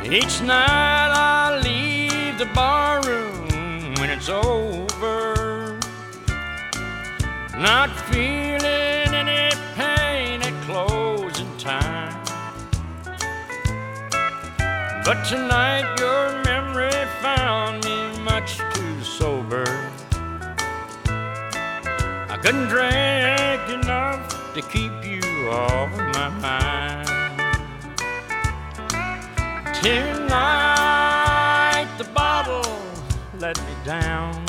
Each night I leave the barroom when it's over, not feeling any pain at closing time. But tonight your memory found me much too sober. I couldn't drink enough to keep you off my mind. Tonight the bottle let me down.